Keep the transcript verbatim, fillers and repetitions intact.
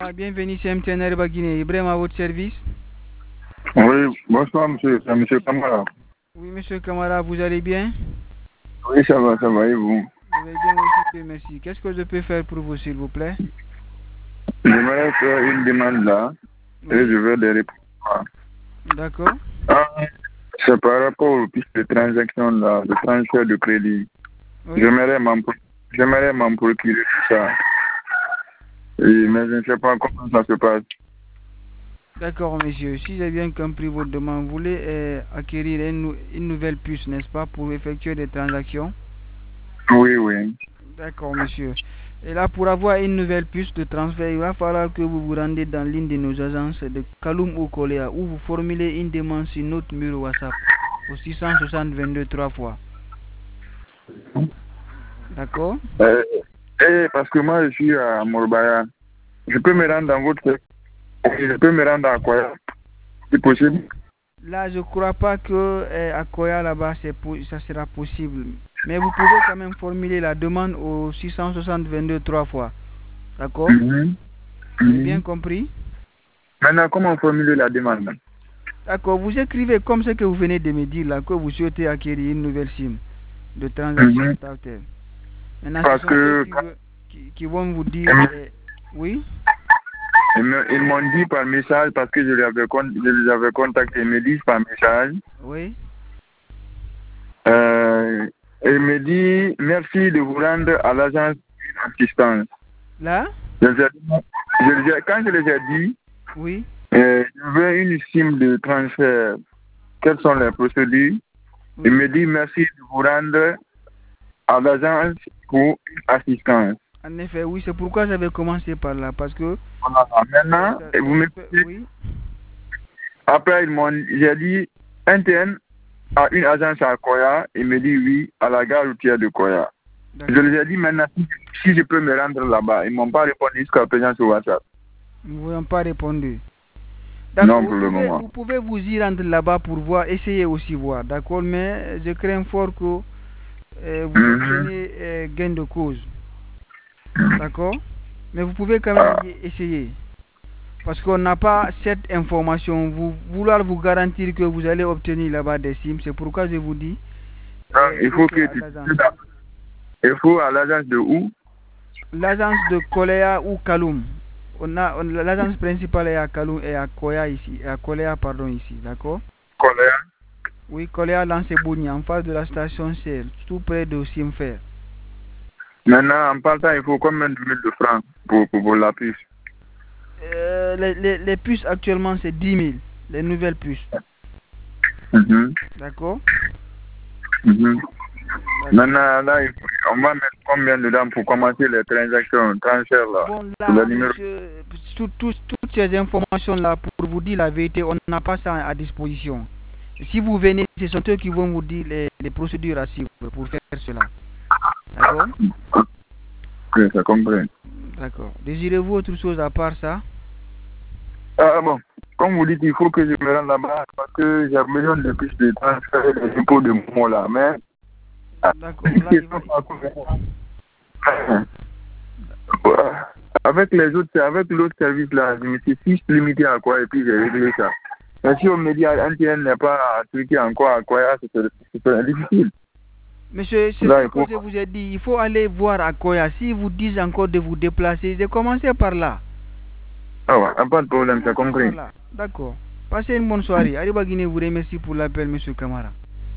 Bienvenue chez M T N Areeba Guinée. Ibrahim à votre service. Oui, bonsoir monsieur, c'est monsieur Kamara. Oui, monsieur Kamara, vous allez bien? Oui, ça va, ça va, et vous? Je vais bien aussi, merci. Qu'est-ce que je peux faire pour vous, s'il vous plaît? J'aimerais faire une demande là, oui. Et je veux des réponses. D'accord. Ah, c'est par rapport aux pistes de transaction là, de transfert de crédit. Oui. J'aimerais m'en procurer tout ça. Et, mais je ne sais pas comment ça se passe. D'accord, monsieur. Si j'ai bien compris votre demande, vous voulez euh, acquérir une, une nouvelle puce, n'est-ce pas, pour effectuer des transactions? Oui, oui. D'accord, monsieur. Et là, pour avoir une nouvelle puce de transfert, il va falloir que vous vous rendez dans l'une de nos agences de Kaloum ou Koléa, où vous formulez une demande sur notre numéro WhatsApp au six cent soixante vingt-deux trois fois. D'accord? euh, eh, Parce que moi, je suis à Morbaya. Je peux me rendre dans votre... Je peux me rendre à Koya, si possible. Là, je ne crois pas que euh, à Koya, là-bas, ça sera possible. Mais vous pouvez quand même formuler la demande au six cent soixante vingt-deux trois fois. D'accord? Mm-hmm. Vous avez bien compris? Maintenant, comment formuler la demande? D'accord, vous écrivez comme ce que vous venez de me dire là, que vous souhaitez acquérir une nouvelle SIM de transaction mm-hmm. Startel. Maintenant, parce ce sont que... qui, qui, qui vont vous dire... Euh, oui? Ils m'ont dit par message, parce que je les avais, je les avais contactés, ils me disent par message. Oui. Euh, ils me disent merci de vous rendre à l'agence d'assistance. Là? Je les ai, je les ai, quand je les ai dit, oui. Euh, je veux une SIM de transfert. Quelles sont les procédures? Oui. Il me dit merci de vous rendre à l'agence pour assistance. En effet, oui, c'est pourquoi j'avais commencé par là, parce que... Voilà. Maintenant, ça, ça, vous me dites, oui. Après, ils m'ont, j'ai dit, N T N a une agence à Koya, il me dit oui, à la gare routière de Koya. Je leur ai dit maintenant, si, si je peux me rendre là-bas, ils ne m'ont pas répondu jusqu'à présent sur WhatsApp. Ils ne vous ont pas répondu. Non, pour vous le pouvez, moment. Vous pouvez vous y rendre là-bas pour voir, essayer aussi voir, d'accord, mais je crains fort que euh, vous mm-hmm. obtenez euh, gain de cause. D'accord? Mais vous pouvez quand même y essayer. Parce qu'on n'a pas cette information. Vous vouloir vous garantir que vous allez obtenir là-bas des SIM, c'est pourquoi je vous dis. Euh, il faut que tu... Il faut à l'agence de où? L'agence de Koléa ou Kaloum. On a, on, l'agence principale est à Kaloum et à Koya ici, à Koléa pardon ici, d'accord? Koléa. Oui, Koléa Lansebouni, en face de la station C L, tout près de Simfer. Maintenant, en partant, il faut combien de mille de francs pour, pour, pour la puce? euh, les, les, les puces actuellement c'est dix mille, les nouvelles puces. Mm-hmm. D'accord? Mm-hmm. Maintenant, là, on va mettre combien dedans pour commencer les transactions, transferts là? Bon, là, numéro... je, tout, tout, toutes ces informations-là, pour vous dire la vérité, on n'a pas ça à disposition. Si vous venez, ce sont eux qui vont vous dire les, les procédures à suivre pour faire cela. D'accord? Oui, ça comprend. D'accord. Désirez-vous autre chose à part ça? Ah bon, comme vous dites, il faut que je me rende là-bas parce que j'ai besoin de plus de transfert des dépôts de mots là, mais... D'accord. Avec les autres, avec l'autre service là, je me suis juste limité à quoi et puis j'ai réglé ça. Mais si on me dit N T N n'est pas appliqué encore à quoi, c'est difficile. Monsieur, c'est ce que je vous ai dit. Il faut aller voir à Koya. Si vous disent encore de vous déplacer, j'ai commencé par là. Ah ouais, pas de problème, j'ai compris. D'accord. Passez une bonne soirée. Areeba Guinée vous remercie pour l'appel, monsieur Kamara.